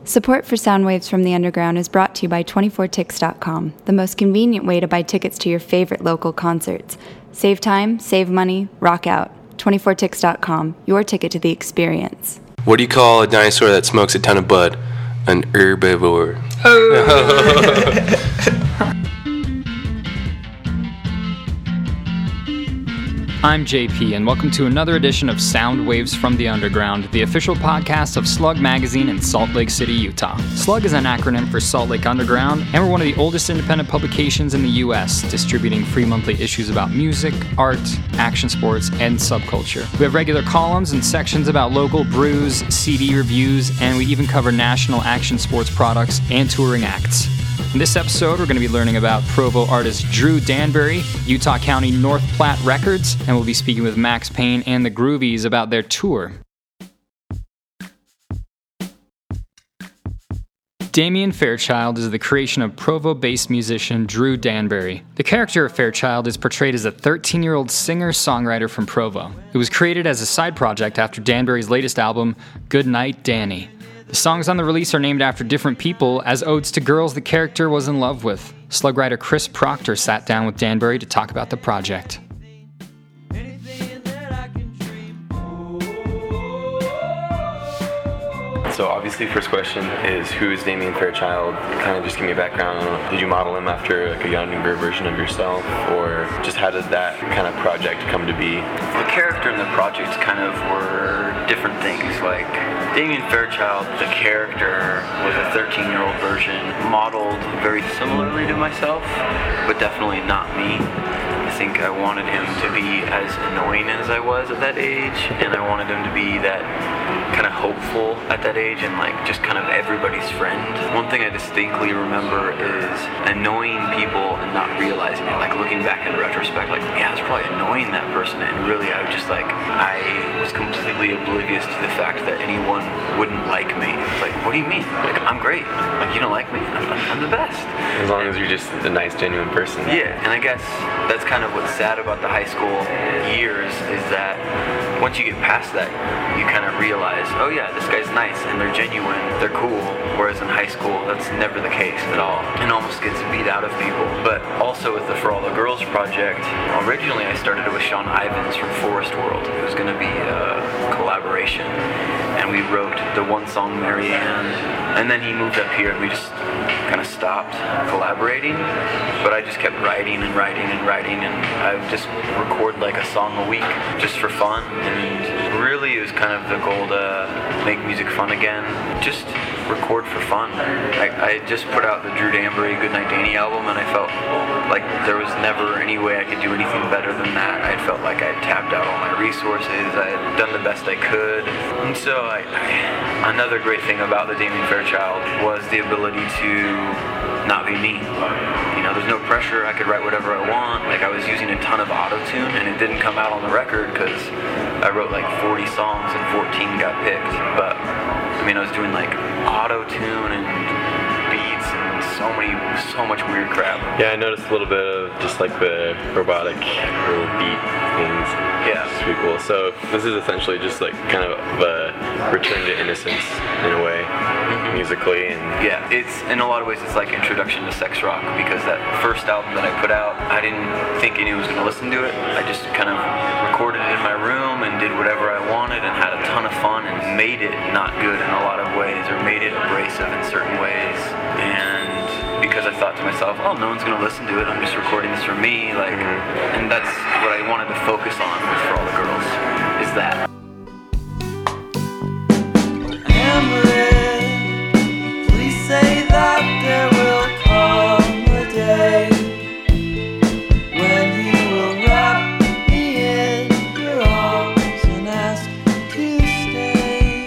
Support for Soundwaves from the Underground is brought to you by 24tix.com, the most convenient way to buy tickets to your favorite local concerts. Save time, save money, rock out. 24tix.com, your ticket to the experience. What do you call a dinosaur that smokes a ton of bud? An herbivore. I'm JP, and welcome to another edition of Sound Waves from the Underground, the official podcast of Slug Magazine in Salt Lake City, Utah. Slug is an acronym for Salt Lake Underground, and we're one of the oldest independent publications in the U.S., distributing free monthly issues about music, art, action sports, and subculture. We have regular columns and sections about local brews, CD reviews, and we even cover national action sports products and touring acts. In this episode, we're going to be learning about Provo artist Drew Danbury, Utah County North Platte Records, and we'll be speaking with Max Payne and the Groovies about their tour. Damien Fairchild is the creation of Provo-based musician Drew Danbury. The character of Fairchild is portrayed as a 13-year-old singer-songwriter from Provo. It was created as a side project after Danbury's latest album, Good Night, Danny. The songs on the release are named after different people as odes to girls the character was in love with. Slug writer Chris Proctor sat down with Danbury to talk about the project. So obviously, first question is, who is Damien Fairchild? Kind of just give me a background. Did you model him after like a younger version of yourself, or just how did that kind of project come to be? The character and the project kind of were different things. Like Damien Fairchild, the character was a 13-year-old version, modeled very similarly to myself, but definitely not me. I think I wanted him to be as annoying as I was at that age, and I wanted him to be that kind of hopeful at that age and like just kind of everybody's friend. One thing I distinctly remember is annoying people and not realizing it, like looking back in retrospect, like, yeah, I was probably annoying that person, and really I was completely oblivious to the fact that anyone wouldn't like me. It's like, what do you mean? Like, I'm great. Like, you don't like me? I'm the best. As long as you're just a nice, genuine person. Yeah, and I guess that's kind of what's sad about the high school years is that once you get past that, you kind of realize, oh yeah, this guy's nice and they're genuine, they're cool, whereas in high school, that's never the case at all. It almost gets beat out of people. But also with the For All the Girls project, originally I started it with Sean Ivins from Forest World. It was going to be a collaboration, and we wrote the one song Marianne, and then he moved up here and we just kind of stopped collaborating, but I just kept writing and I would just record like a song a week just for fun, and really it was kind of the goal to make music fun again, just record for fun. I just put out the Drew Danbury Good Night Danny album, and I felt like there was never any way I could do anything better than that. I felt like I had tapped out all my resources, I had done the best I could, and so another great thing about the Damien Fairchild was the ability to not be me. You know, there's no pressure, I could write whatever I want. Like, I was using a ton of auto-tune, and it didn't come out on the record because I wrote like 40 songs and 14 got picked, but I mean, I was doing like auto-tune and beats and so much weird crap. Yeah, I noticed a little bit of just like the robotic little beat things. Yeah. It's pretty cool. So this is essentially just like kind of a return to innocence in a way, musically. And yeah, it's in a lot of ways it's like introduction to sex rock, because that first album that I put out, I didn't think anyone was going to listen to it. I just kind of recorded it in my room and did whatever I wanted and had a ton of fun and made it not good in a lot of ways, or made it abrasive in certain ways. And because I thought to myself, oh, no one's going to listen to it, I'm just recording this for me, like, and that's what I wanted to focus on with For All the Girls, is that. Hamlet, please say that there will come a day when you will wrap me in your arms and ask to stay.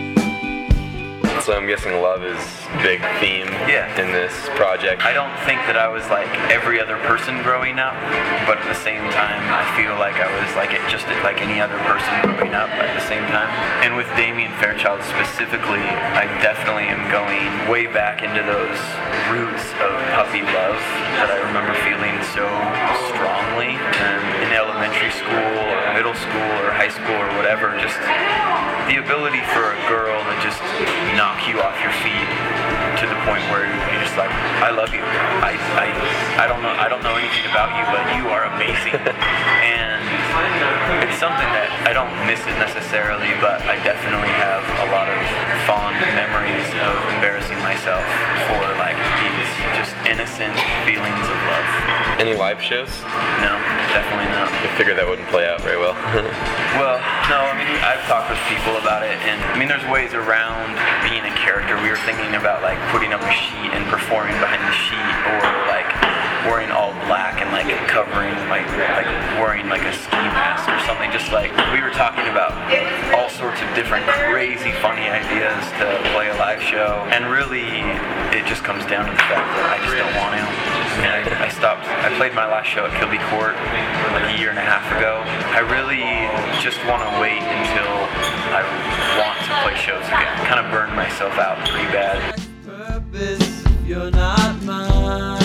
so I'm guessing love is a big theme in this project. I don't think that I was like every other person growing up, but at the same time, I feel like I was like just like any other person growing up at the same time. And with Damien Fairchild specifically, I definitely am going way back into those roots of puppy love that I remember feeling so strongly in elementary school or middle school or high school or whatever. Just the ability for a girl to just knock you off your feet I love you. I don't know anything about you, but you are amazing. And it's something that I don't miss it necessarily, but I definitely have a lot of fond memories of embarrassing myself for like these just innocent feelings of love. Any live shows? No, definitely not. I figured that wouldn't play out very well. Well, no, I mean, I've talked with people about it, and I mean, there's ways around being a character. We were thinking about like putting up a sheet and performing behind the sheet, or like wearing all black and like covering like wearing like a ski mask or something. Just like we were talking about all sorts of different crazy funny ideas to play a live show, and really it just comes down to the fact that I just don't want to. I stopped. I played my last show at Kilby Court like a year and a half ago. I really just want to wait until I want to play shows again. Kind of burned myself out pretty bad. Purpose, you're not mine.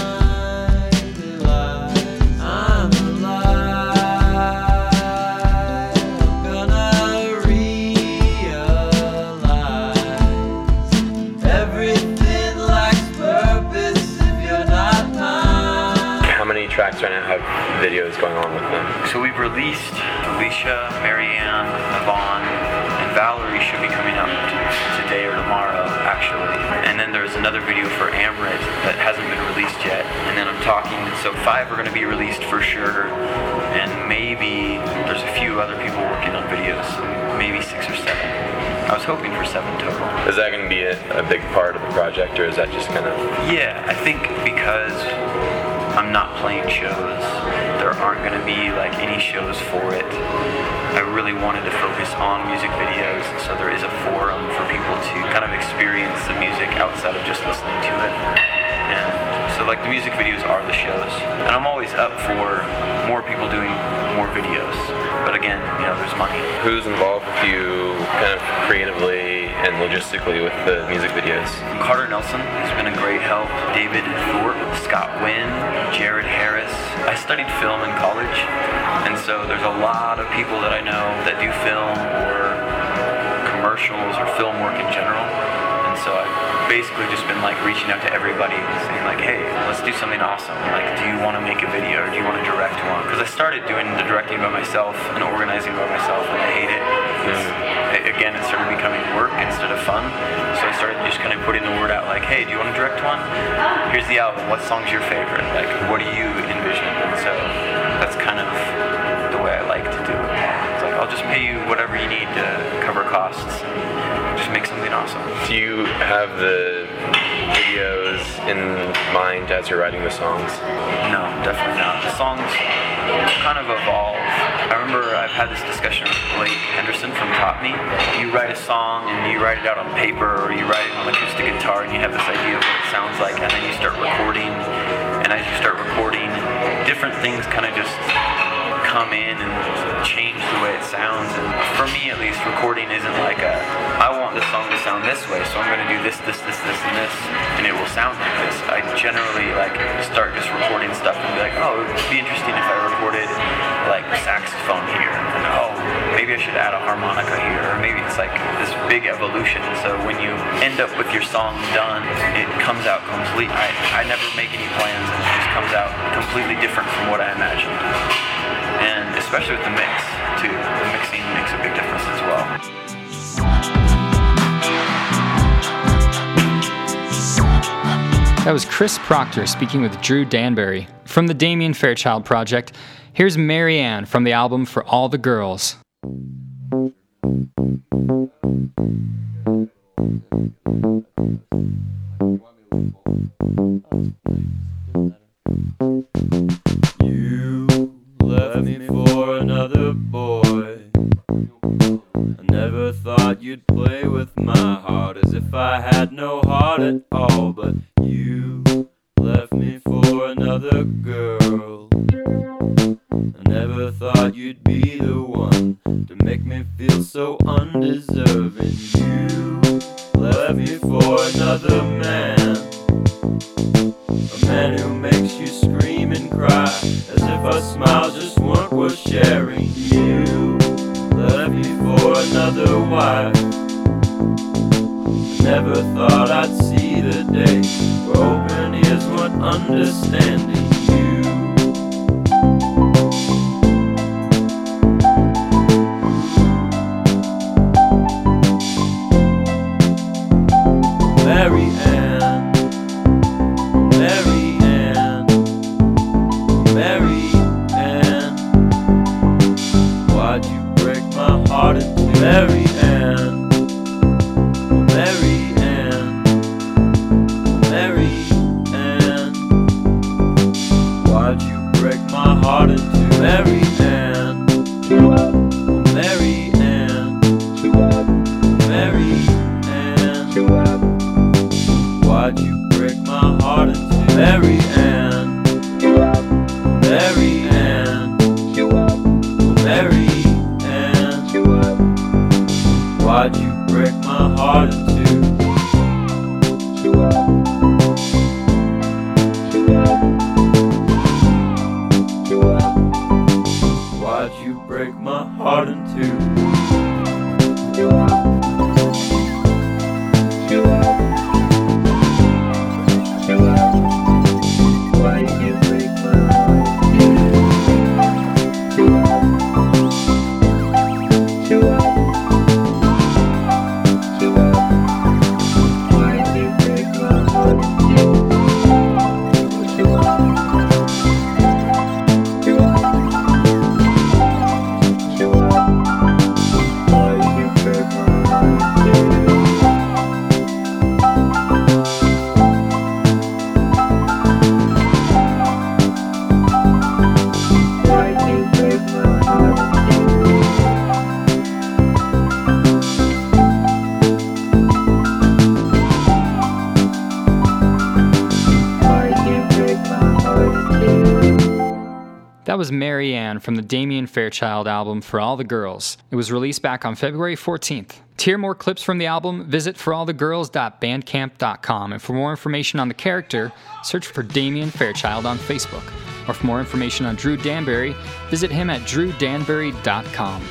I'm alive. I'm gonna realize everything lacks purpose if you're not mine. How many tracks right now have videos going on with them? So we've released Alicia, Marianne, Yvonne, and Valerie should be coming out today or tomorrow, actually. And then there's another video for Amrit that hasn't been released yet. And then I'm talking, so 5 are going to be released for sure. And maybe there's a few other people working on videos, so maybe 6 or 7. I was hoping for 7 total. Is that going to be a big part of the project, or is that just kind of... Yeah, I think because I'm not playing shows, there aren't going to be like any shows for it. I really wanted to focus on music videos, so there is a forum for people to kind of experience the music outside of just listening to it. And so like the music videos are the shows, and I'm always up for more people doing more videos. But again, you know, there's money. Who's involved with you kind of creatively and logistically with the music videos? Carter Nelson has been a great help. David Thorpe, Scott Wynn, Jared Harris. I studied film in college, and so there's a lot of people that I know that do film or commercials or film work in general. And so I've basically just been like reaching out to everybody saying like, hey, let's do something awesome. Like, do you want to make a video, or do you want to direct one? Because I started doing the directing by myself and organizing by myself, and I hate it. Again, it started becoming work instead of fun. So I started just kind of putting the word out like, hey, do you want to direct one? Here's the album. What song's your favorite? Like, what do you envision? And so that's kind of the way I like to do it. It's like, I'll just pay you whatever you need to cover costs. Just make something awesome. Do you have the videos in mind as you're writing the songs? No, definitely not. The songs kind of evolve. I remember I've had this discussion with Blake Henderson from Top Me. You write a song and you write it out on paper, or you write it on acoustic guitar, and you have this idea of what it sounds like, and then you start recording. And as you start recording, different things kind of just come in and change the way it sounds. And for me, at least, recording isn't like I want this song to sound this way, so I'm going to do this, and this, and it will sound like this. I generally like start just recording stuff and be like, oh, it would be interesting if I recorded like saxophone here, and oh, maybe I should add a harmonica here, or maybe it's like this big evolution. So when you end up with your song done, it comes out complete. I never make any plans, and it just comes out completely different from what I imagined. And especially with the mix, too. The mixing makes a big difference as well. That was Chris Proctor speaking with Drew Danbury. From the Damien Fairchild Project, here's Marianne from the album For All the Girls. You left me for another boy. I never thought you'd play with my heart as if I had no heart at all. But you left me for another girl. I never thought you'd be the one to make me feel so undeserving. You left me for another man, a man who makes you scream and cry as if our smiles just weren't worth sharing. You left me for another wife. Never thought I'd see the day where open ears were understanding you. Mary Ann, Mary Ann, Mary Ann, why'd you break my heart into Mary Ann, Mary Ann, Mary Ann, why'd you break my heart into Mary Ann, Mary Ann, Mary Ann, why'd you break my heart into Mary Ann, Mary Ann, Mary Ann, why'd you break my heart into why'd you break my heart into That was Mary Ann from the Damien Fairchild album For All the Girls. It was released back on February 14th. To hear more clips from the album, visit forallthegirls.bandcamp.com, and for more information on the character, search for Damien Fairchild on Facebook. Or for more information on Drew Danbury, visit him at drewdanbury.com.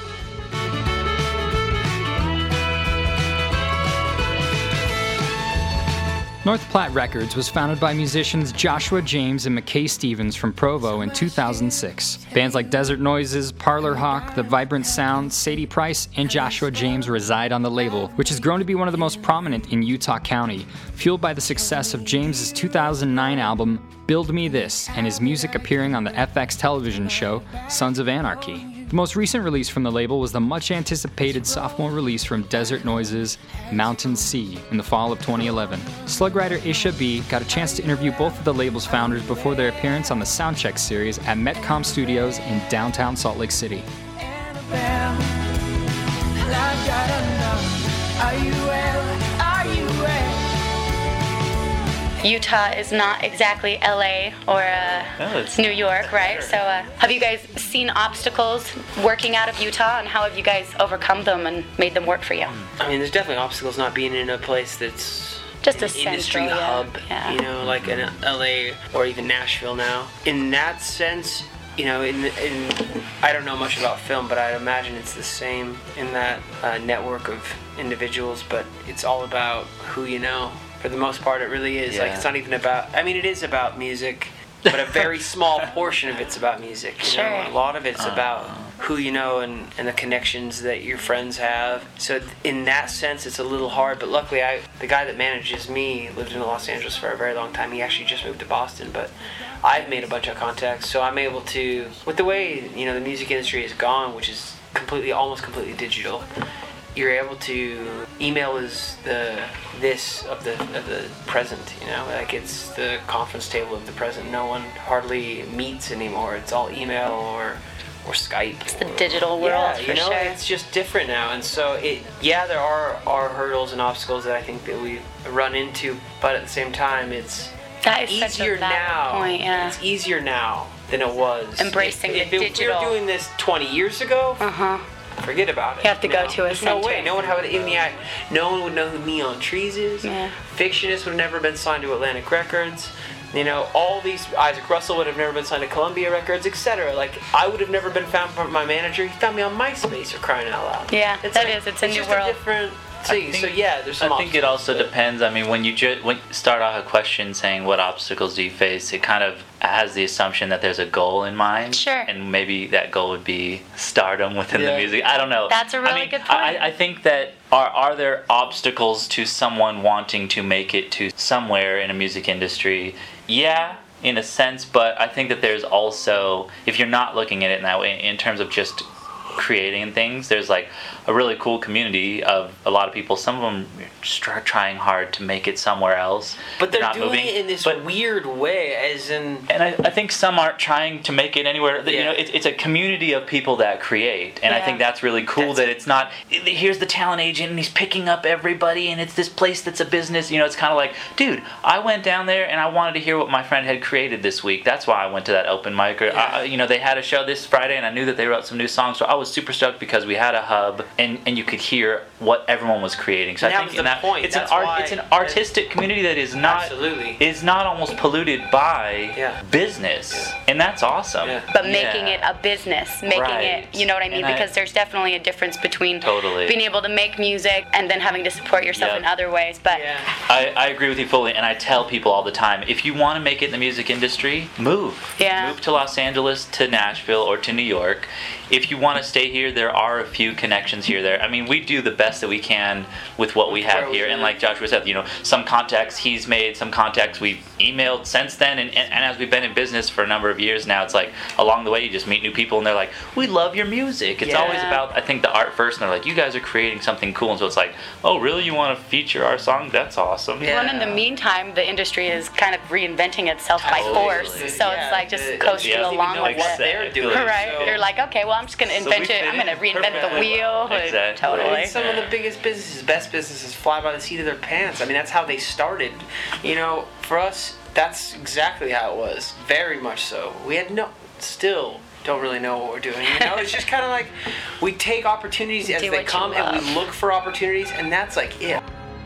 North Platte Records was founded by musicians Joshua James and McKay Stevens from Provo in 2006. Bands like Desert Noises, Parlor Hawk, The Vibrant Sound, Sadie Price, and Joshua James reside on the label, which has grown to be one of the most prominent in Utah County, fueled by the success of James's 2009 album Build Me This and his music appearing on the FX television show Sons of Anarchy. The most recent release from the label was the much-anticipated sophomore release from Desert Noises, Mountain Sea, in the fall of 2011. Slug writer Isha B got a chance to interview both of the label's founders before their appearance on the Soundcheck series at Metcom Studios in downtown Salt Lake City. Utah is not exactly LA or New York, right? So have you guys seen obstacles working out of Utah, and how have you guys overcome them and made them work for you? I mean, there's definitely obstacles not being in a place that's Just a an industry central, hub, yeah. you know, like in LA or even Nashville now. In that sense, you know, in I don't know much about film, but I imagine it's the same in that network of individuals, but it's all about who you know. For the most part, it really is. Yeah. Like, it's not even about, I mean, it is about music, but a very small portion of it's about music. You Sure. know? A lot of it's about who you know and the connections that your friends have. So in that sense, it's a little hard, but luckily the guy that manages me lived in Los Angeles for a very long time. He actually just moved to Boston, but I've made a bunch of contacts, so I'm able to, with the way, you know, the music industry has gone, which is almost completely digital, you're able to, email is this of the present, you know, like it's the conference table of the present. No one hardly meets anymore. It's all email or Skype. It's the digital world, yeah, for you know, sure. it's just different now, and so there are hurdles and obstacles that I think that we run into, but at the same time, it's That is such easier a valid now. point, yeah. It's easier now than it was. Embracing if the we digital. were doing this 20 years ago, forget about it. You have to go to a There's no center. way. No one would know who Neon Trees is. Yeah. Fictionist would have never been signed to Atlantic Records. You know, all these, Isaac Russell would have never been signed to Columbia Records, etc. Like, I would have never been found by my manager. He found me on MySpace, or crying out loud. Yeah, it's a new just world. A different, See, so yeah, there's some I think it also depends. I mean, when you start off a question saying what obstacles do you face, it kind of has the assumption that there's a goal in mind. Sure. And maybe that goal would be stardom within the music. I don't know. That's a really good point. I think that are there obstacles to someone wanting to make it to somewhere in a music industry? Yeah, in a sense, but I think that there's also, if you're not looking at it in that way, in terms of just creating things, there's like a really cool community of a lot of people. Some of them start trying hard to make it somewhere else, but they're not doing moving it in this weird way, as in. And I think some aren't trying to make it anywhere. You know, it's a community of people that create, and I think that's really cool. That it's not, here's the talent agent and he's picking up everybody, and it's this place that's a business. You know, it's kind of like, dude, I went down there and I wanted to hear what my friend had created this week. That's why I went to that open mic. Or you know, they had a show this Friday, and I knew that they wrote some new songs, so I was super stoked because we had a hub and you could hear what everyone was creating. So I think in that point, it's an artistic community that is not almost polluted by business, and that's awesome. But making it a business, making it, you know what I mean? Because there's definitely a difference between being able to make music and then having to support yourself in other ways. But I agree with you fully, and I tell people all the time, if you want to make it in the music industry, move. Move to Los Angeles, to Nashville, or to New York. If you want to stay here, there are a few connections here. There. I mean, we do the best that we can with what we have here. And like Joshua said, you know, some contacts he's made, some contacts we've emailed since then. And as we've been in business for a number of years now, it's like along the way you just meet new people and they're like, we love your music. It's always about, I think, the art first. And they're like, you guys are creating something cool. And so it's like, oh, really? You want to feature our song? That's awesome. Well, and in the meantime, the industry is kind of reinventing itself by force. So it's like just coasting along with what they're doing. Right. So. You're like, okay, well, I'm just going to invent it. I'm going to reinvent the wheel. Exactly. Totally. Some of the biggest businesses, best businesses, fly by the seat of their pants. I mean, that's how they started. You know, for us, that's exactly how it was. Very much so. We had still don't really know what we're doing. You know, it's just kind of like we take opportunities as they come and we look for opportunities, and that's like it.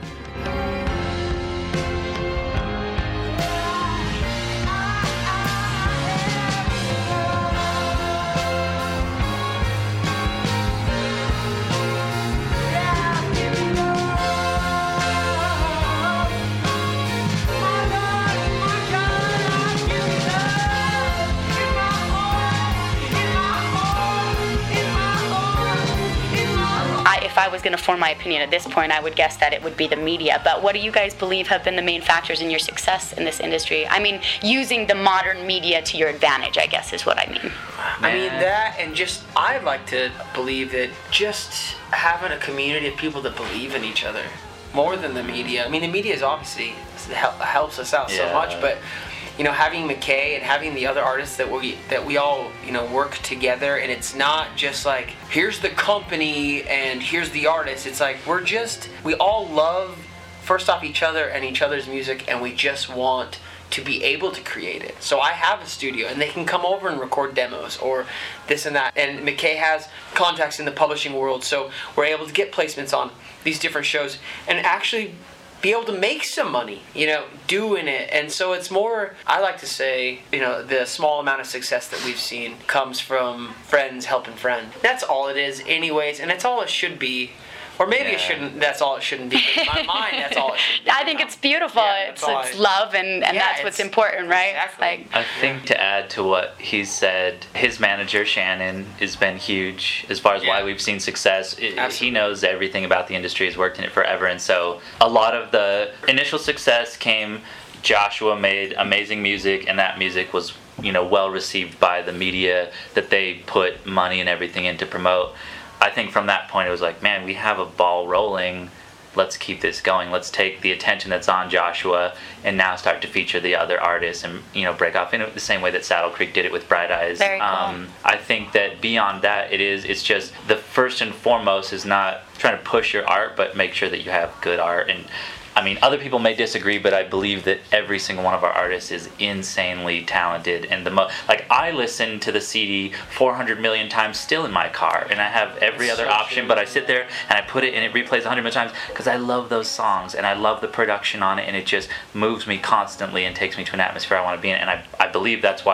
If I was going to form my opinion at this point, I would guess that it would be the media. But what do you guys believe have been the main factors in your success in this industry? I mean, using the modern media to your advantage, I guess, is what I mean. I mean, that, and just, I'd like to believe that just having a community of people that believe in each other more than the media. I mean, the media is obviously helps us out so much, but you know, having McKay and having the other artists that we all, you know, work together, and it's not just like, here's the company and here's the artist. It's like we all love, first off, each other and each other's music, and we just want to be able to create it. So I have a studio, and they can come over and record demos or this and that. And McKay has contacts in the publishing world, so we're able to get placements on these different shows and actually be able to make some money, you know, doing it. And so it's more, I like to say, you know, the small amount of success that we've seen comes from friends helping friends. That's all it is anyways, and that's all it should be. Or maybe it shouldn't. That's all it shouldn't be. In my mind, that's all it should be. I think it's beautiful. It's love, and that's what's important, right? Exactly. Like, I think to add to what he said, his manager Shannon has been huge as far as why we've seen success. He knows everything about the industry. He's worked in it forever, and so a lot of the initial success came. Joshua made amazing music, and that music was, you know, well received by the media that they put money and everything in to promote. I think from that point it was like, man, we have a ball rolling. Let's keep this going. Let's take the attention that's on Joshua and now start to feature the other artists and, you know, break off in the same way that Saddle Creek did it with Bright Eyes. Very cool. I think that beyond that, it's just the first and foremost is not trying to push your art, but make sure that you have good art. And I mean, other people may disagree, but I believe that every single one of our artists is insanely talented. And like, I listen to the CD 400 million times still in my car, and I have every other option, but I sit there and I put it and it replays 100 million times because I love those songs and I love the production on it, and it just moves me constantly and takes me to an atmosphere I want to be in. And I believe that's why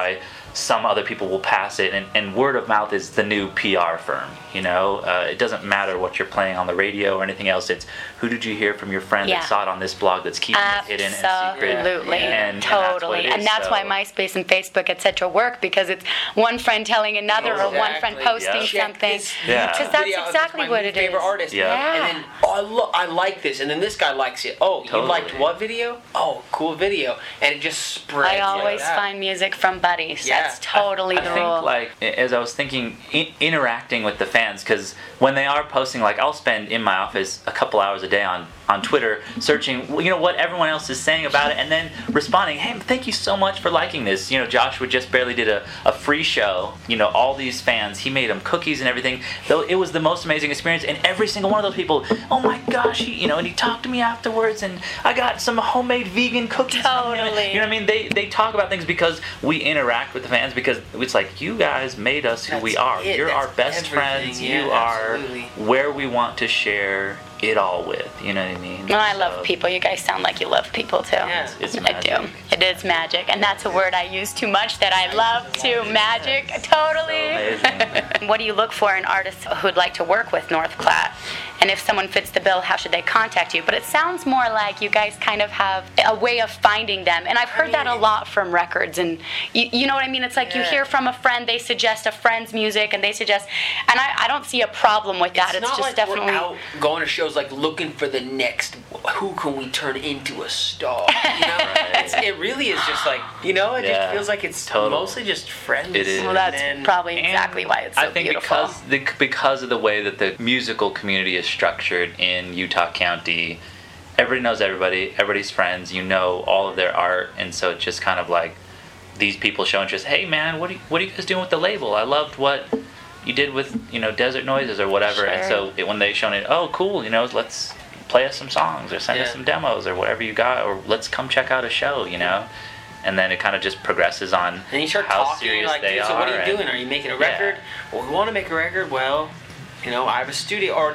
some other people will pass it, and word of mouth is the new PR firm. It doesn't matter what you're playing on the radio or anything else. It's who did you hear from your friend that saw it on this blog that's keeping it hidden and secret. Absolutely, and totally. And that's why MySpace and Facebook, etc. work, because it's one friend telling another or one friend posting something. Because that's exactly what it is. Favorite artist. And then I like this, and then this guy likes it. Oh, you liked what video? Oh, cool video, and it just spreads. I always find music from buddies. That's totally the rule. I think, as I was thinking, interacting with the fans, because when they are posting, I'll spend in my office a couple hours a day on Twitter searching, what everyone else is saying about it, and then responding, hey, thank you so much for liking this. Joshua just barely did a free show. All these fans, he made them cookies and everything. Though it was the most amazing experience, and every single one of those people, oh my gosh, and he talked to me afterwards, and I got some homemade vegan cookies. Totally. They talk about things because we interact with the fans, because it's like, you guys made us who we are. You're our best friends. You are where we want to share it all with, you know what I mean? Well, I love people. You guys sound like you love people too. Yeah. It's I do. It is magic, and that's a word I use too much that I love too. Magic, totally. So what do you look for in artists who'd like to work with North Platte? And if someone fits the bill, how should they contact you? But it sounds more like you guys kind of have a way of finding them. And I've heard that a lot from records. And you know what I mean? It's like you hear from a friend, they suggest a friend's music, and they suggest, and I don't see a problem with that. It's not just like definitely we're out going to shows looking for the next, who can we turn into a star? It really is just it just feels like it's mostly just friends. It is. Well, that's probably exactly why it's so I think beautiful. because of the way that the musical community is structured in Utah County, everybody knows everybody, everybody's friends, all of their art, and so it's just kind of like these people show interest. Hey man, what are you guys doing with the label? I loved what you did with Desert Noises or whatever. And so when they show it, oh cool, let's play us some songs or send us some demos or whatever you got, or let's come check out a show, and then it kind of just progresses on. And you start how talking, serious they so are. what are you doing? Are you making a record? Well, we want to make a record. Well, I have a studio, or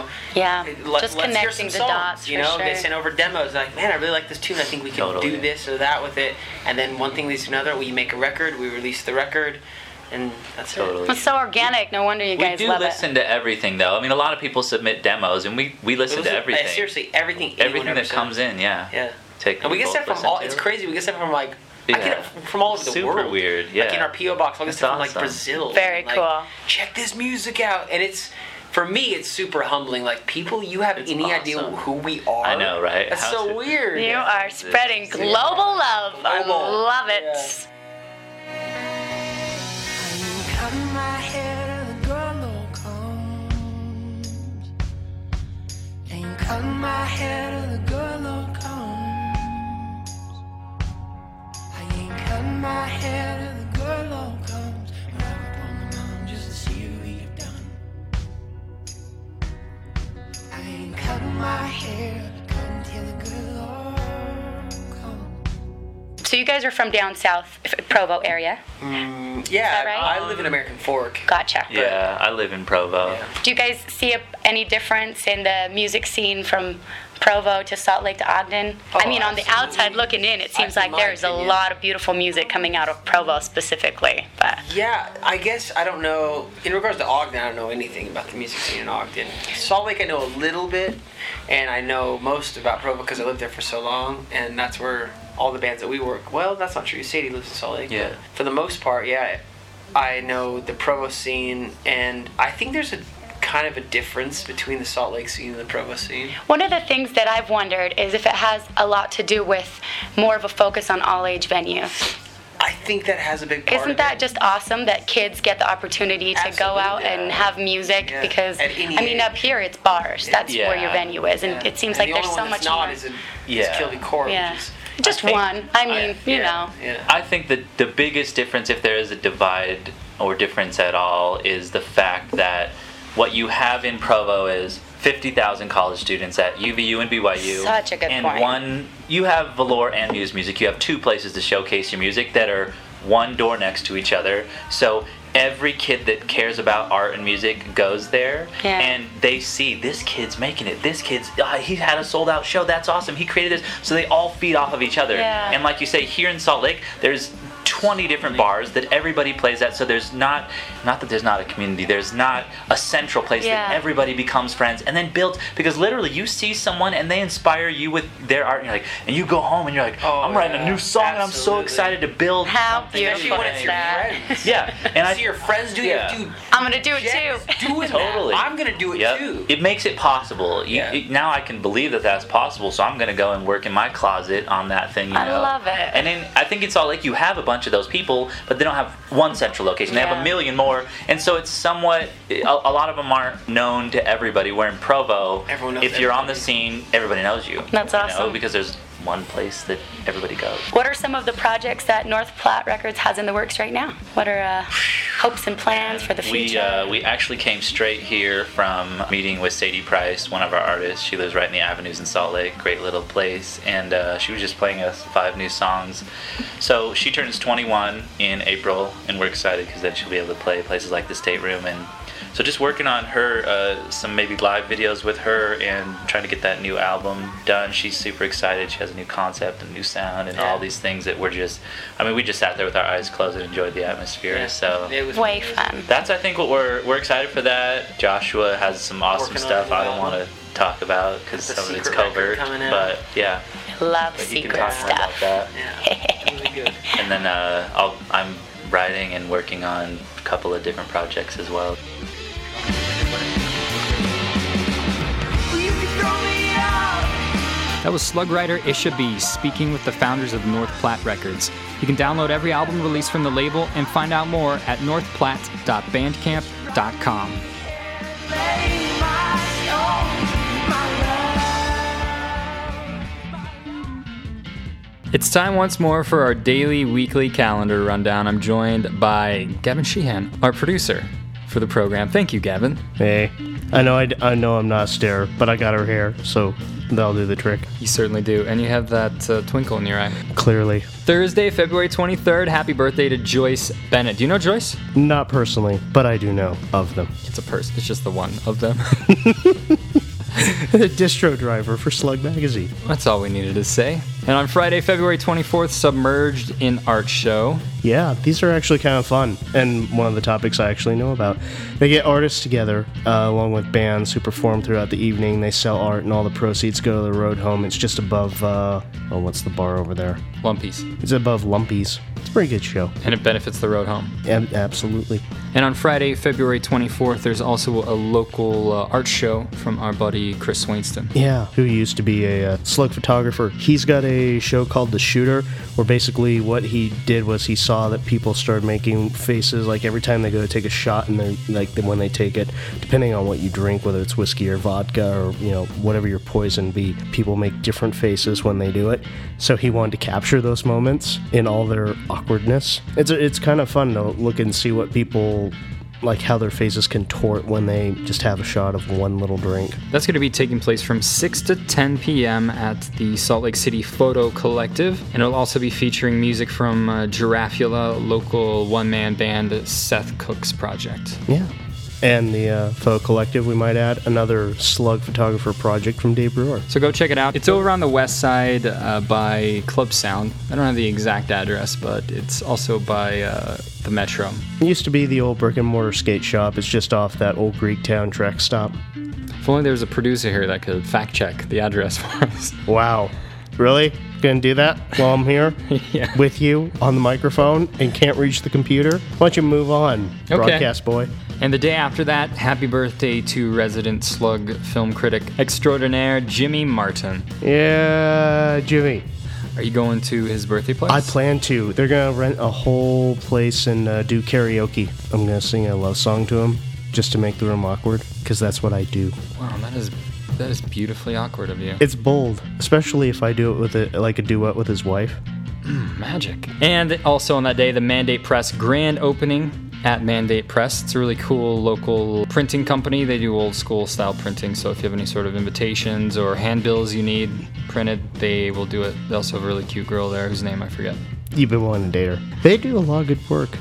just connecting the dots. They send over demos like, man, I really like this tune. I think we can do this or that with it. And then one thing leads to another. We make a record. We release the record. And that's it. It's so organic. No wonder you guys love it. We do listen to everything, though. I mean, a lot of people submit demos, and we listen to everything. Seriously, everything. Everything that comes in, Yeah. And we get stuff from all. It's crazy. We get stuff from I get it from all over the world. Super weird. Yeah. In our PO box, I'll get stuff from Brazil. Very cool. Check this music out, and it's. For me, it's super humbling. People, you have any idea who we are? I know, right? That's so weird. You are spreading global love. I love it. Yeah. Cutting my hair, the girl no comes. Ain't cutting my hair, the girl no comes. I ain't cutting my hair, the girl no comes. Right up on the mountain just to see what you've done. I ain't cutting my hair, cutting till the good Lord comes. So you guys are from down south, Provo area? Yeah, right? I live in American Fork. Gotcha. Yeah, I live in Provo. Yeah. Do you guys see any difference in the music scene from Provo to Salt Lake to Ogden? I mean, on the outside looking in, it seems like there's a lot of beautiful music coming out of Provo specifically. But yeah, I guess I don't know. In regards to Ogden, I don't know anything about the music scene in Ogden. Salt Lake, I know a little bit, and I know most about Provo because I lived there for so long, and that's where all the bands that we work. Well, that's not true. Sadie lives in Salt Lake. Yeah. But for the most part, yeah, I know the Provo scene, and I think there's a kind of a difference between the Salt Lake scene and the Provo scene. one of the things that I've wondered is if it has a lot to do with more of a focus on all-age venues. I think that has a big part Isn't of that it. just awesome that kids get the opportunity to go out and have music? Yeah. Because, At any I mean, age. up here it's bars. That's where your venue is. And Yeah. it seems And like the there's only so one much that's not more. is Kilby Core, Yeah. which is Just I think- one. I mean, you know. Yeah. I think that the biggest difference, if there is a divide or difference at all, is the fact that what you have in Provo is 50,000 college students at UVU and BYU. Such a good and point. You have Valor and Muse Music. You have two places to showcase your music that are one door next to each other. So every kid that cares about art and music goes there, Yeah. and they see this kid's making it. This kid's he had a sold out show. That's awesome. He created this. So they all feed off of each other. Yeah. And like you say, here in Salt Lake, there's 20 different bars that everybody plays at, so there's not that there's not a community, there's not a central place that everybody becomes friends and then builds, because literally you see someone and they inspire you with their art, and you're like, and you go home and you're like, I'm writing a new song and I'm so excited to build something. Beautiful is that? Yeah, and I see your friends do it, dude. I'm gonna do it too. Do it. Totally. I'm gonna do it too. It makes it possible. Now I can believe that that's possible, so I'm gonna go and work in my closet on that thing. You know? I love it. And then I think it's all like, you have a bunch of those people, but they don't have one central location. They have a million more, and so it's somewhat. A lot of them aren't known to everybody. Where in Provo, if you're on the scene, everybody knows you. That's awesome. Because there's one place that everybody goes. What are some of the projects that North Platte Records has in the works right now? What are hopes and plans for the future? We actually came straight here from meeting with Sadie Price, one of our artists. She lives right in the Avenues in Salt Lake, great little place, and she was just playing us 5 new songs. So she turns 21 in April, and we're excited because then she'll be able to play places like the State Room. And so just working on her, some maybe live videos with her, and trying to get that new album done. She's super excited. She has a new concept, a new sound, and all these things that we're just, we just sat there with our eyes closed and enjoyed the atmosphere. Yeah. So it was way fun. That's, I think, what we're excited for that. Joshua has some awesome stuff I don't want to talk talk about because some of it's covert. But yeah, love secret stuff. About that. Yeah, really good. And then I'm writing and working on a couple of different projects as well. That was slug writer Isha B speaking with the founders of North Platte Records. You can download every album released from the label and find out more at northplatte.bandcamp.com. It's time once more for our daily, weekly calendar rundown. I'm joined by Gavin Sheehan, our producer for the program. Thank you, Gavin. Hey, I know I'm not a stare, but I got her hair, so that'll do the trick. You certainly do, and you have that twinkle in your eye. Clearly. Thursday, February 23rd, happy birthday to Joyce Bennett. Do you know Joyce? Not personally, but I do know of them. It's a person. It's just the one of them. The distro driver for Slug Magazine. That's all we needed to say. And on Friday, February 24th, Submerged in Art Show. Yeah, these are actually kind of fun, and one of the topics I actually know about. They get artists together, along with bands who perform throughout the evening. They sell art, and all the proceeds go to the road home. It's just above, what's the bar over there? Lumpy's. It's above Lumpy's. It's a pretty good show. And it benefits the road home. Yeah, absolutely. And on Friday, February 24th, there's also a local art show from our buddy Chris Swainston. Yeah, who used to be a slug photographer. He's got a show called The Shooter, where basically what he did was he saw that people started making faces, like every time they go to take a shot, and they're like when they take it, depending on what you drink, whether it's whiskey or vodka or whatever your poison be, people make different faces when they do it. So he wanted to capture those moments in all their awkwardness. It's kind of fun to look and see what people, like how their faces contort when they just have a shot of one little drink. That's going to be taking place from 6 to 10 p.m. at the Salt Lake City Photo Collective, and it'll also be featuring music from Giraffula, local one-man band Seth Cook's project. Yeah. And the Photo Collective, we might add, another slug photographer project from Dave Brewer. So go check it out. It's over on the west side by Club Sound. I don't have the exact address, but it's also by the Metro. It used to be the old brick and mortar skate shop. It's just off that old Greektown Trek stop. If only there was a producer here that could fact check the address for us. Wow. Really? Gonna do that while I'm here with you on the microphone and can't reach the computer? Why don't you move on, broadcast boy? And the day after that, happy birthday to resident slug film critic extraordinaire Jimmy Martin. Yeah, Jimmy. Are you going to his birthday place? I plan to. They're gonna rent a whole place and do karaoke. I'm gonna sing a love song to him just to make the room awkward, because that's what I do. Wow, that is beautifully awkward of you. It's bold, especially if I do it with a duet with his wife. Magic. And also on that day, the Mandate Press grand opening at Mandate Press. It's a really cool local printing company. They do old school style printing, so if you have any sort of invitations or handbills you need printed, they will do it. They also have a really cute girl there whose name I forget. You've been wanting to date her. They do a lot of good work.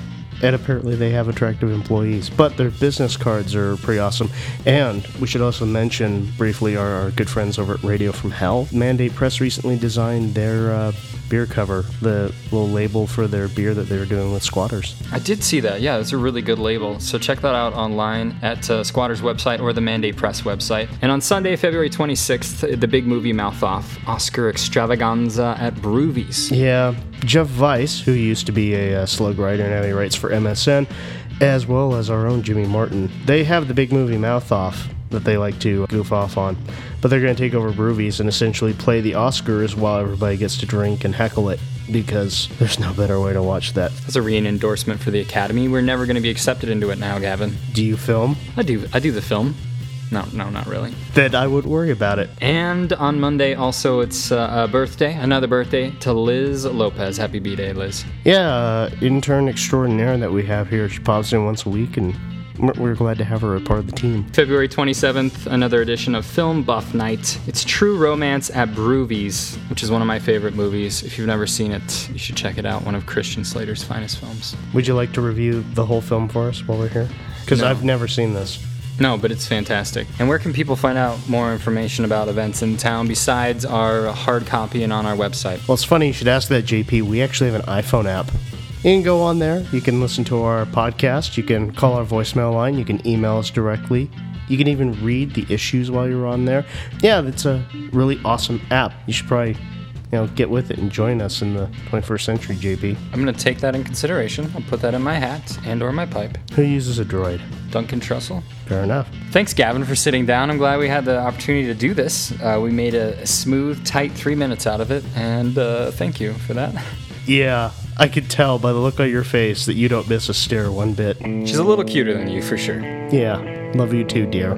And apparently they have attractive employees. But their business cards are pretty awesome. And we should also mention briefly our good friends over at Radio from Hell. Mandate Press recently designed their beer cover, the little label for their beer that they were doing with Squatters. I did see that. Yeah, it's a really good label. So check that out online at Squatters' website or the Mandate Press website. And on Sunday, February 26th, the big movie Mouth Off, Oscar Extravaganza at Broovies. Yeah, Jeff Weiss, who used to be a slug writer and now he writes for MSN, as well as our own Jimmy Martin, they have the big movie Mouth Off that they like to goof off on. But they're going to take over Broovies and essentially play the Oscars while everybody gets to drink and heckle it, because there's no better way to watch that. That's a re-endorsement for the Academy. We're never going to be accepted into it now, Gavin. Do you film? I do the film. No, not really. Then I would worry about it. And on Monday, also, it's another birthday to Liz Lopez. Happy B-Day, Liz. Yeah, intern extraordinaire that we have here. She pops in once a week, and we're glad to have her a part of the team. February 27th, another edition of Film Buff Night. It's True Romance at Broovies, which is one of my favorite movies. If you've never seen it, you should check it out. One of Christian Slater's finest films. Would you like to review the whole film for us while we're here? Because No. I've never seen this. No, but it's fantastic. And where can people find out more information about events in town besides our hard copy and on our website? Well, it's funny you should ask that, JP. We actually have an iPhone app. You can go on there. You can listen to our podcast. You can call our voicemail line. You can email us directly. You can even read the issues while you're on there. Yeah, it's a really awesome app. You should probably get with it and join us in the 21st century, JP. I'm going to take that in consideration. I'll put that in my hat and or my pipe. Who uses a droid? Duncan Trussell. Fair enough. Thanks, Gavin, for sitting down. I'm glad we had the opportunity to do this. We made a smooth, tight 3 minutes out of it, and thank you for that. Yeah, I could tell by the look on your face that you don't miss a stare one bit. She's a little cuter than you, for sure. Yeah, love you too, dear.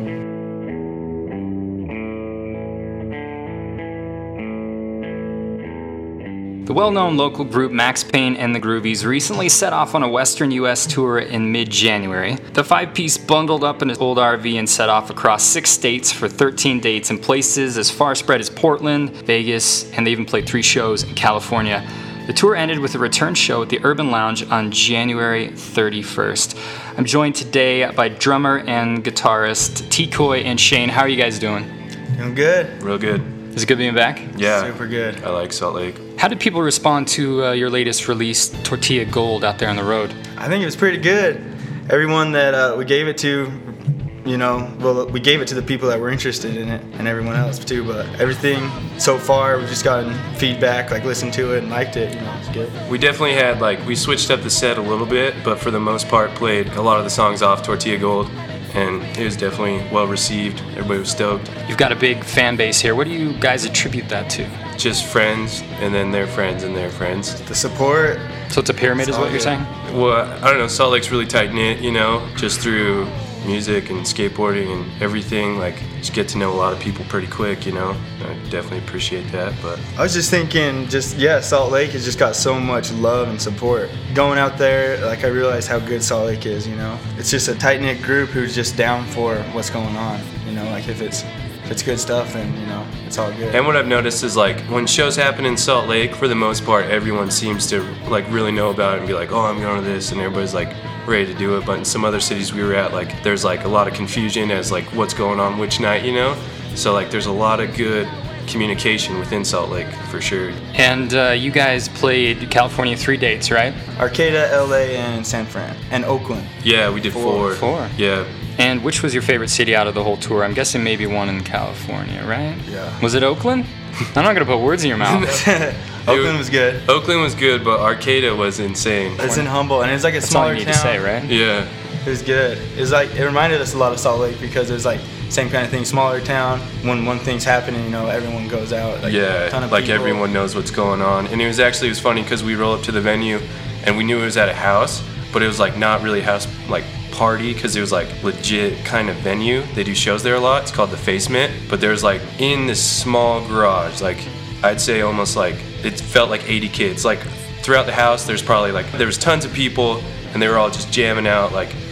The well-known local group Max Payne and the Groovies recently set off on a Western U.S. tour in mid-January. The five-piece bundled up in an old RV and set off across 6 states for 13 dates in places as far spread as Portland, Vegas, and they even played 3 shows in California. The tour ended with a return show at the Urban Lounge on January 31st. I'm joined today by drummer and guitarist T-Coy and Shane. How are you guys doing? Doing good. Real good. Is it good being back? Yeah. Super good. I like Salt Lake. How did people respond to your latest release, Tortilla Gold, out there on the road? I think it was pretty good. Everyone that we gave it to, we gave it to the people that were interested in it and everyone else too, but everything so far, we've just gotten feedback, listened to it and liked it, it's good. We definitely had, we switched up the set a little bit, but for the most part played a lot of the songs off Tortilla Gold, and it was definitely well received. Everybody was stoked. You've got a big fan base here. What do you guys attribute that to? Just friends, and then their friends and their friends. The support. So it's a pyramid is what you're saying? Well, I don't know, Salt Lake's really tight-knit, just through music and skateboarding and everything, just get to know a lot of people pretty quick, I definitely appreciate that. But I was just thinking, Salt Lake has just got so much love and support. Going out there, I realized how good Salt Lake is, It's just a tight-knit group who's just down for what's going on, if it's good stuff, then, it's all good. And what I've noticed is, when shows happen in Salt Lake, for the most part, everyone seems to, really know about it and be like, oh, I'm going to this, and everybody's, ready to do it. But in some other cities we were at, there's, a lot of confusion as, what's going on which night, So, there's a lot of good communication within Salt Lake, for sure. And you guys played California 3 dates, right? Arcata, LA, and San Fran, and Oakland. Yeah, we did 4. 4? Yeah. And which was your favorite city out of the whole tour? I'm guessing maybe one in California, right? Yeah. Was it Oakland? I'm not going to put words in your mouth. Oakland was good. Oakland was good, but Arcata was insane. It's in Humboldt, and it's a That's smaller all you need town. to say, right? Yeah. It was good. It was it reminded us a lot of Salt Lake because it was same kind of thing, smaller town. When one thing's happening, everyone goes out. Yeah, a ton of people. everyone knows what's going on. And it was funny because we roll up to the venue and we knew it was at a house, but it was not really house party because it was legit kind of venue. They do shows there a lot. It's called the Facement, but there's in this small garage, I'd say almost it felt like 80 kids. Throughout the house, there's probably there was tons of people and they were all just jamming out,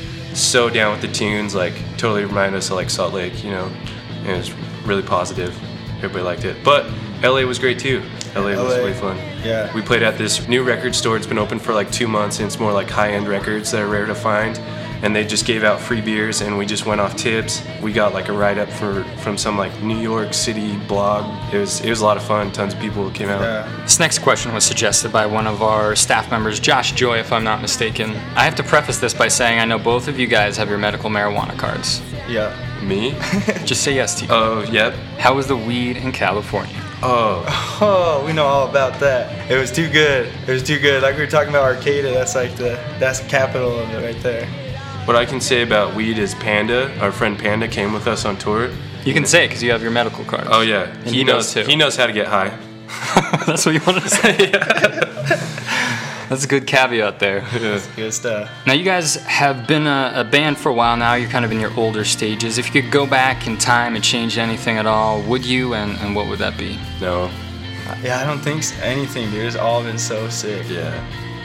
so down with the tunes, totally reminded us of Salt Lake, and it was really positive. Everybody liked it. But LA was great too. LA was way fun. Yeah. We played at this new record store. It's been open for like 2 months, and it's more like high-end records that are rare to find. And they just gave out free beers, and we just went off tips. We got like a write-up from some like New York City blog. It was a lot of fun. Tons of people came out. Yeah. This next question was suggested by one of our staff members, Josh Joy, if I'm not mistaken. I have to preface this by saying I know both of you guys have your medical marijuana cards. Yeah. Me? Just say yes to you. Oh, yep. How was the weed in California? Oh, we know all about that. It was too good. It was too good. Like we were talking about Arcata, that's the capital of it right there. What I can say about weed is Panda, our friend Panda, came with us on tour. You can say it because you have your medical card. Oh yeah, And he knows too. He knows how to get high. That's what you wanted to say. That's a good caveat there. That's good stuff. Now you guys have been a band for a while now. You're kind of in your older stages. If you could go back in time and change anything at all, would you? And what would that be? No. Yeah, I don't think anything, dude. It's all been so sick. Yeah.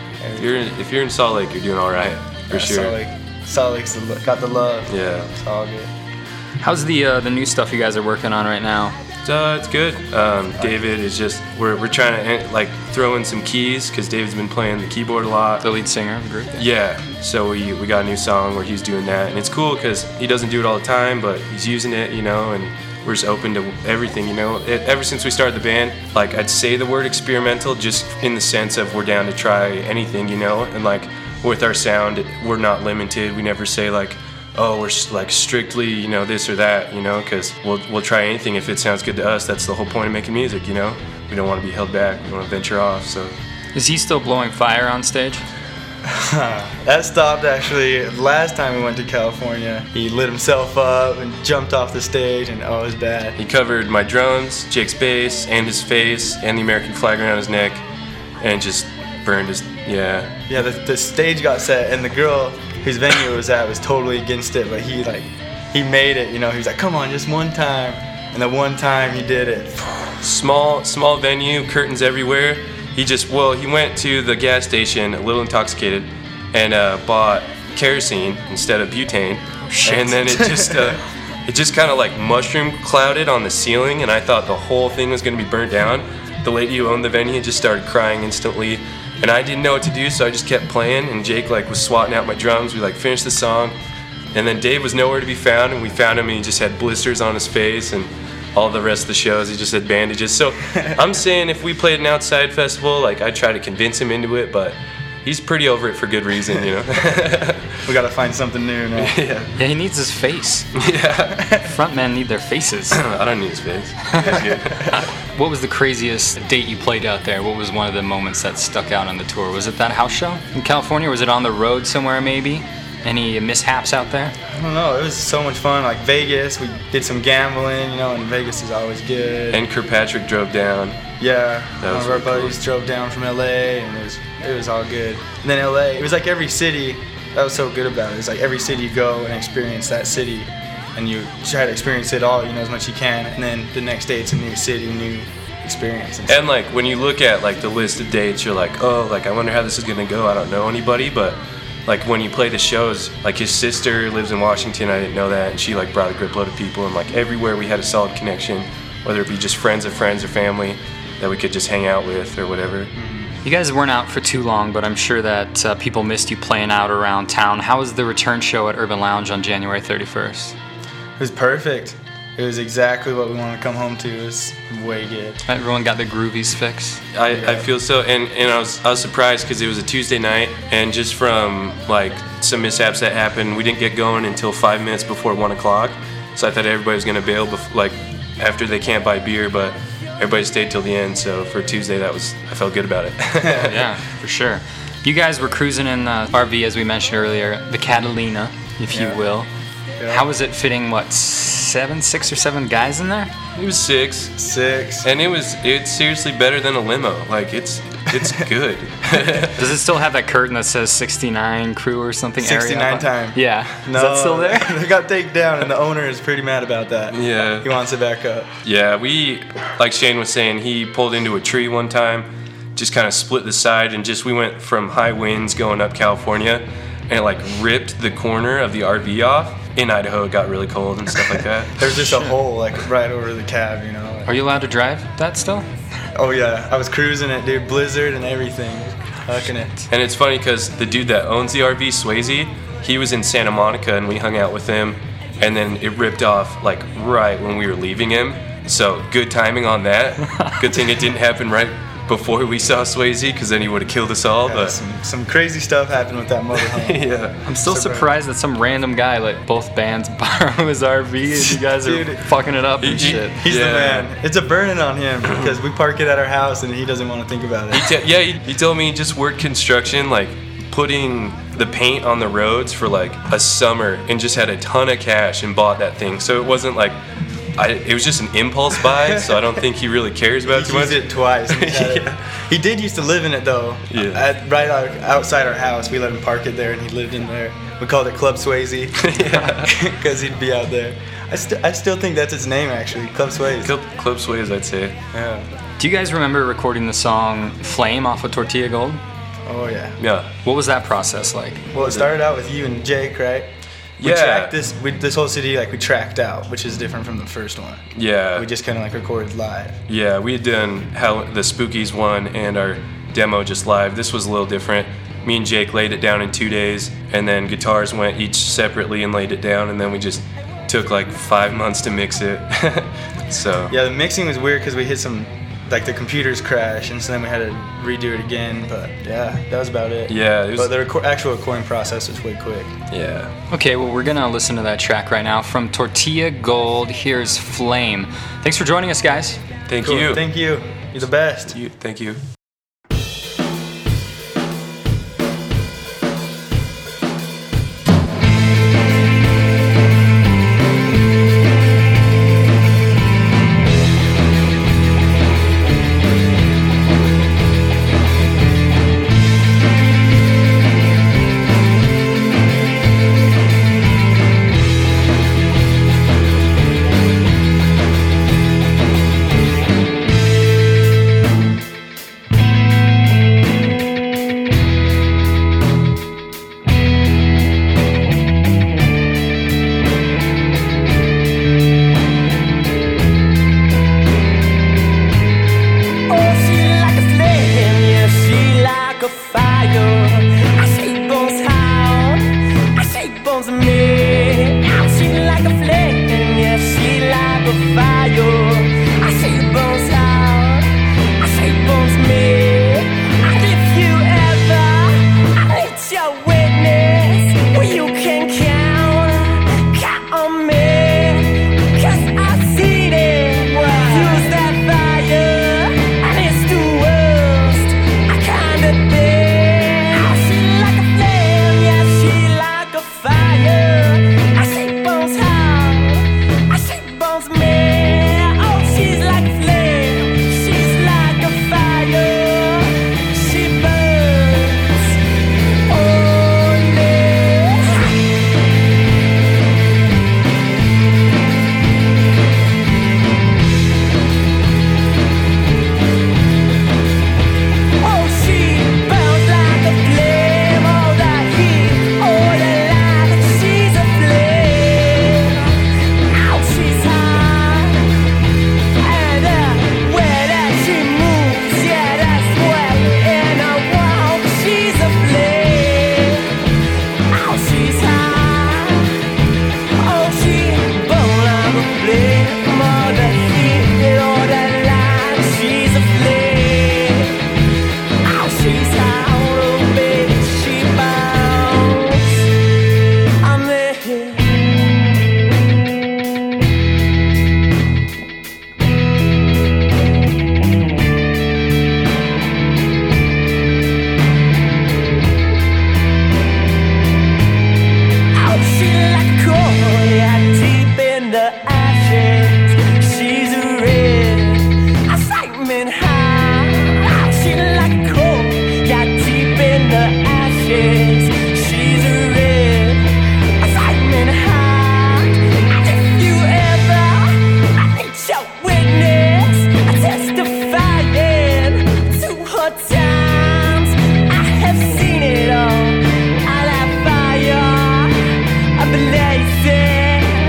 If you're in Salt Lake, you're doing all right for sure. Salt Lake's got the love. Yeah. It's all good. How's the new stuff you guys are working on right now? It's good. David is just we're trying to like throw in some keys because David's been playing the keyboard a lot. The lead singer of the group. Yeah. So we got a new song where he's doing that, and it's cool because he doesn't do it all the time, but he's using it, you know, and we're just open to everything, you know. Ever since we started the band, like I'd say the word experimental just in the sense of we're down to try anything, you know, and like with our sound, we're not limited. We never say like, oh, we're like strictly, you know, this or that, you know, because we'll try anything if it sounds good to us. That's the whole point of making music, you know. We don't want to be held back. We want to venture off. So, is he still blowing fire on stage? That stopped actually last time we went to California. He lit himself up and jumped off the stage, and it was bad. He covered my drums, Jake's bass, and his face, and the American flag around his neck, and just burned his, yeah. Yeah, the stage got set, and the girl whose venue it was at was totally against it, but he made it, you know. He was like, come on, just one time. And the one time he did it. Small venue, curtains everywhere. He went to the gas station a little intoxicated and bought kerosene instead of butane. Shit. And then it just kind of like mushroom clouded on the ceiling, and I thought the whole thing was going to be burnt down. The lady who owned the venue just started crying instantly, and I didn't know what to do, so I just kept playing, and Jake like was swatting out my drums. We like finished the song, and then Dave was nowhere to be found, and we found him, and he just had blisters on his face, and all the rest of the shows he just had bandages. So I'm saying if we played an outside festival, like I'd try to convince him into it, but he's pretty over it for good reason, you know. We gotta find something new now. Yeah, he needs his face. Yeah. Frontmen need their faces. I don't need his face. That's good. What was the craziest date you played out there? What was one of the moments that stuck out on the tour? Was it that house show in California? Was it on the road somewhere maybe? Any mishaps out there? I don't know. It was so much fun. Like Vegas, we did some gambling, you know, and Vegas is always good. And Kirkpatrick drove down. Yeah, That was one of our really buddies drove down from LA, and it was all good. And then LA, it was like every city. That was so good about it. It's like every city you go and experience that city, and you try to experience it all, you know, as much as you can. And then the next day it's a new city, new experience. And like when you look at like the list of dates, you're like, oh, like I wonder how this is gonna go. I don't know anybody, but like when you play the shows, like his sister lives in Washington. I didn't know that, and she like brought a grip load of people, and like everywhere we had a solid connection, whether it be just friends of friends or family that we could just hang out with or whatever. You guys weren't out for too long, but I'm sure that people missed you playing out around town. How was the return show at Urban Lounge on January 31st? It was perfect. It was exactly what we wanted to come home to. It was way good. Everyone got the groovies fixed. I feel so, and I was surprised because it was a Tuesday night, and just from like some mishaps that happened, we didn't get going until 5 minutes before 1 o'clock. So I thought everybody was gonna bail like after they can't buy beer, but everybody stayed till the end. So for Tuesday, I felt good about it. Yeah, for sure. You guys were cruising in the RV, as we mentioned earlier, the Catalina, if you will. Yeah. How was it fitting, 6 or 7 guys in there? It was 6. 6. And it's seriously better than a limo. Like it's good. Does it still have that curtain that says 69 crew or something? 69 area? time. Yeah. No, is that still there? It got taken down, and the owner is pretty mad about that. Yeah. He wants it back up. Yeah, like Shane was saying, he pulled into a tree one time, just kind of split the side, and we went from high winds going up California, and it like ripped the corner of the RV off. In Idaho, it got really cold and stuff like that. There's just a hole like right over the cab, you know. Are you allowed to drive that still? Oh yeah, I was cruising it, dude. Blizzard and everything. Hucking it. And it's funny because the dude that owns the RV, Swayze, he was in Santa Monica and we hung out with him, and then it ripped off like right when we were leaving him. So good timing on that. Good thing it didn't happen right before we saw Swayze, because then he would have killed us all. Yeah, but some crazy stuff happened with that motorhome. yeah, I'm still surprised that some random guy let both bands borrow his RV and you guys are fucking it up and shit. He's the man. It's a burden on him because we park it at our house and he doesn't want to think about it. He told me he just worked construction, like putting the paint on the roads for like a summer, and just had a ton of cash and bought that thing. So it wasn't like it was just an impulse buy, so I don't think he really cares about it too much. He used it twice. He did used to live in it though. Yeah. Right outside our house, we let him park it there, and he lived in there. We called it Club Swayze because he'd be out there. I still think that's his name actually, Club Swayze. Club Swayze, I'd say. Yeah. Do you guys remember recording the song Flame off of Tortilla Gold? Oh yeah. Yeah. What was that process like? Well, it started out with you and Jake, right? We tracked this whole CD, like we tracked out, which is different from the first one. Yeah. We just kind of like recorded live. Yeah, we had done the Spookies one and our demo just live. This was a little different. Me and Jake laid it down in 2 days, and then guitars went each separately and laid it down, and then we just took like 5 months to mix it. So. Yeah, the mixing was weird because we hit some, like the computers crashed, and so then we had to redo it again. But yeah, that was about it. Yeah, but the actual recording process was way quick. Yeah. Okay, well, we're gonna listen to that track right now from Tortilla Gold. Here's Flame. Thanks for joining us, guys. Thank you. Thank you. You're the best. Thank you.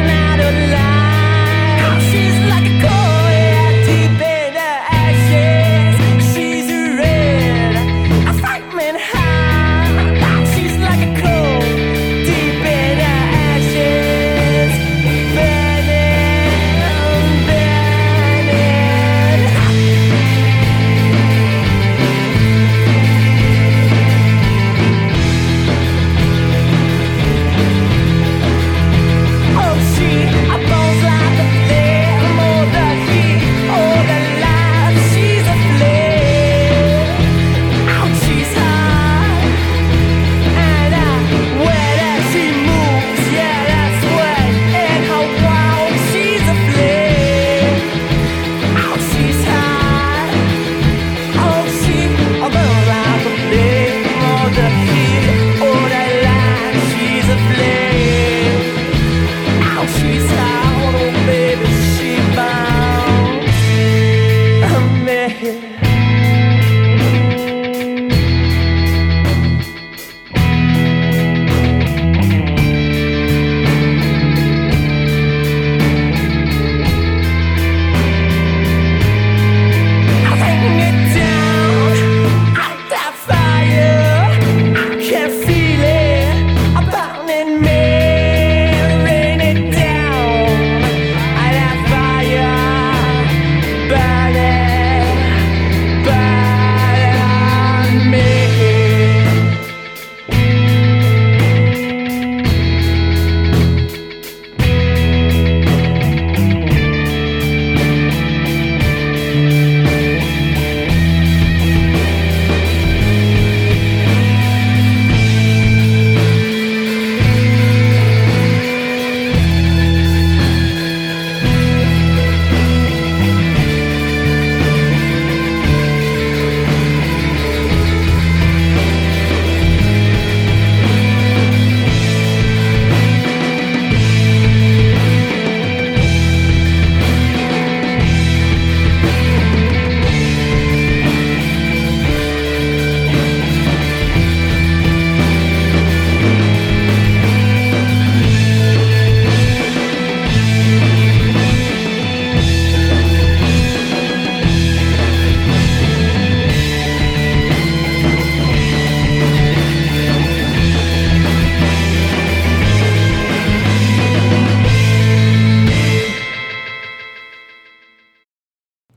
She's like a coil deep in the ashes.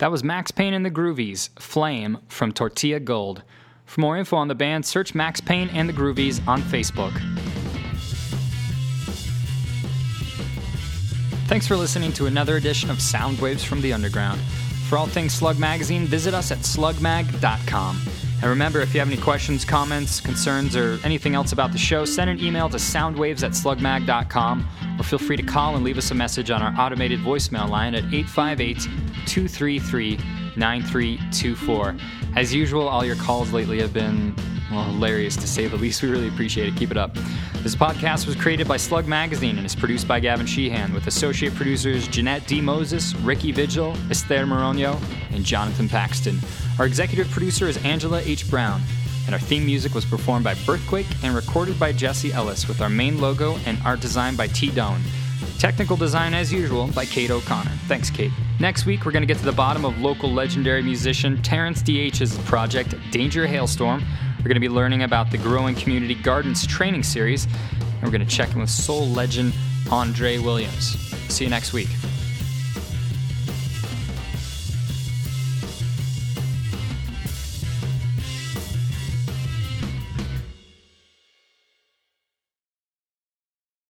That was Max Payne and the Groovies, Flame from Tortilla Gold. For more info on the band, search Max Payne and the Groovies on Facebook. Thanks for listening to another edition of Sound Waves from the Underground. For all things Slug Magazine, visit us at slugmag.com. And remember, if you have any questions, comments, concerns, or anything else about the show, send an email to soundwaves@slugmag.com, or feel free to call and leave us a message on our automated voicemail line at 858-233-9324. As usual, all your calls lately have been, well, hilarious to say the least. We really appreciate it. Keep it up. This podcast was created by Slug Magazine and is produced by Gavin Sheehan, with associate producers Jeanette D. Moses, Ricky Vigil, Esther Moronio, and Jonathan Paxton. Our executive producer is Angela H. Brown, and our theme music was performed by Birthquake and recorded by Jesse Ellis, with our main logo and art design by T. Doan. Technical design, as usual, by Kate O'Connor. Thanks, Kate. Next week, we're going to get to the bottom of local legendary musician Terrence D.H.'s project, Danger Hailstorm. We're going to be learning about the growing Community Gardens training series, and we're going to check in with soul legend Andre Williams. See you next week.